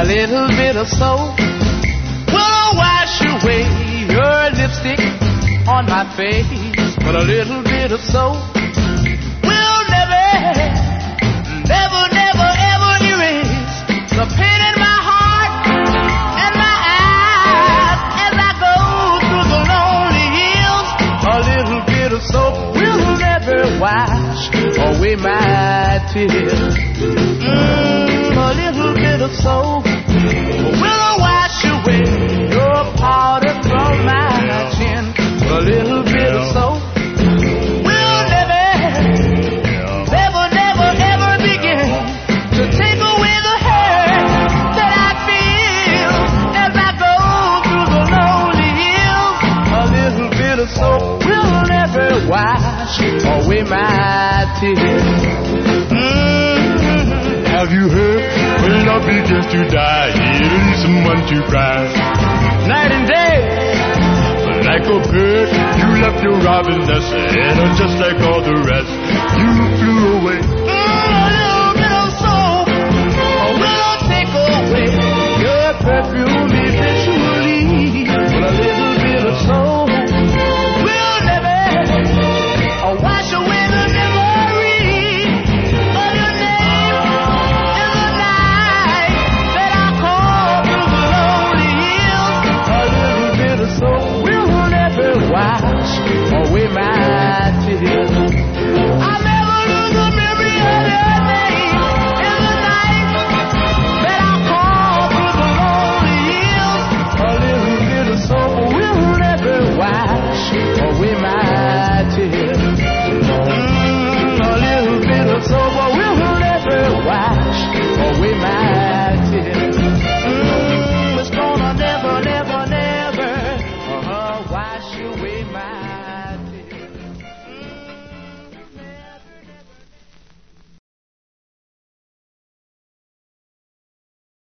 little bit of soap will wash away your lipstick on my face. But a little bit of soap will never, never, never, ever erase the pain in my heart and my eyes as I go through the lonely hills. A little bit of soap will never wash away my tears. A little bit of soap will wash away your powder from my chin. A little bit of soap will never, never, never, ever begin to take away the hurt that I feel as I go through the lonely hills. A little bit of soap will never wash away my tears. Have you heard? When love begins to die, it needs someone to cry. Night and day, like a bird, you left your robin nest, and just like all the rest, you flew away. A little bit of soap will take away your perfume eventually. But a little bit of soap will never wash away the memory of your name and the night that I called through the lonely hills. A little bit of soap will never wash away my tears.